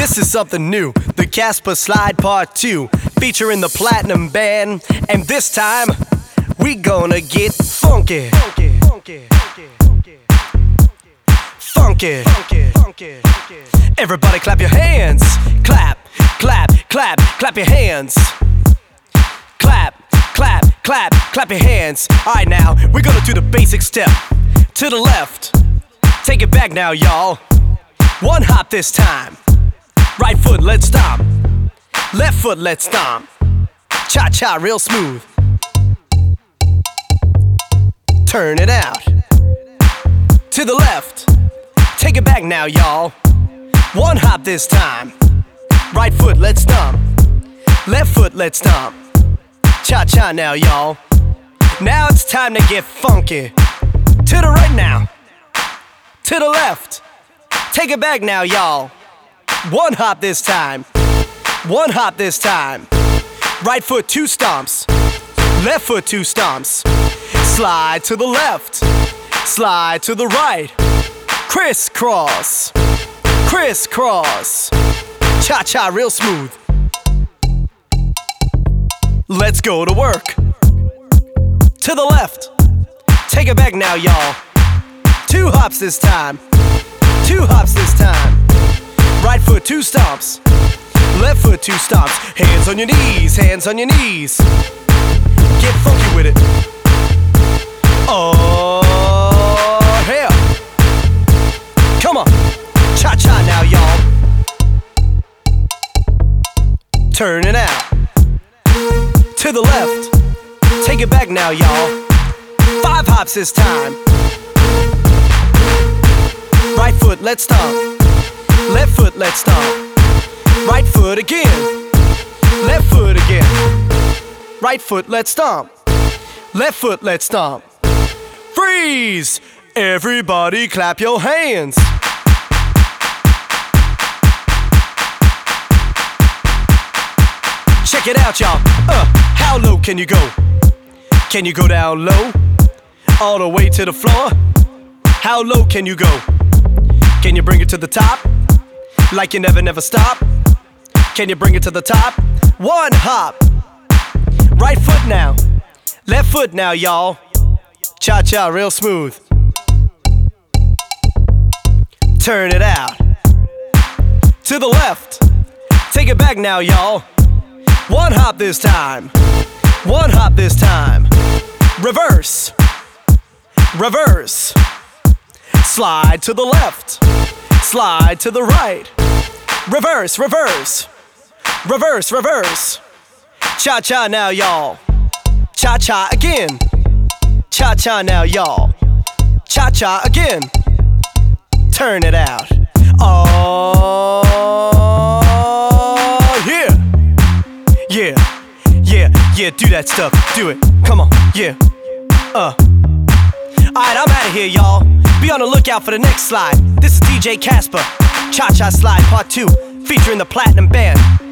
This is something new, the Casper Slide Part 2, featuring the Platinum Band. And this time, we gonna get funky. Funky. Everybody clap your hands. Clap, clap, clap, clap your hands. Clap, clap, clap, clap your hands. Alright now, we're gonna do the basic step. To the left. Take it back now, y'all. One hop this time. Right foot, let's stomp. Left foot, let's stomp. Cha-cha, real smooth. Turn it out. To the left. Take it back now, y'all. One hop this time. Right foot, let's stomp. Left foot, let's stomp. Cha-cha now, y'all. Now it's time to get funky. To the right now. To the left. Take it back now, y'all. One hop this time. One hop this time. Right foot, 2 stomps. Left foot, 2 stomps. Slide to the left. Slide to the right. Crisscross. Crisscross. Cha-cha, real smooth. Let's go to work. To the left. Take it back now, y'all. 2 hops this time. 2 hops this time. Right foot, 2 stomps. Left foot, 2 stomps. Hands on your knees, hands on your knees. Get funky with it. Oh, hell. Come on. Cha-cha now, y'all. Turn it out. To the left. Take it back now, y'all. 5 hops this time. Right foot, let's stomp. Left foot, let's stomp. Right foot again. Left foot again. Right foot, let's stomp. Left foot, let's stomp. Freeze! Everybody clap your hands. Check it out, y'all. How low can you go? Can you go down low? All the way to the floor? How low can you go? Can you bring it to the top? Like you never stop? Can you bring it to the top? 1 hop. Right foot now. Left foot now, y'all. Cha-cha, real smooth. Turn it out. To the left. Take it back now, y'all. 1 hop this time. 1 hop this time. Reverse. Reverse. Slide to the left. Slide to the right. Reverse, reverse. Reverse, reverse. Cha-cha now, y'all. Cha-cha again. Cha-cha now, y'all. Cha-cha again. Turn it out. Oh, yeah. Yeah, yeah, yeah, do that stuff. Do it. Come on, yeah. Alright, I'm out of here, y'all. Be on the lookout for the next slide. This is DJ Casper, Cha-Cha Slide Part 2, featuring the Platinum Band.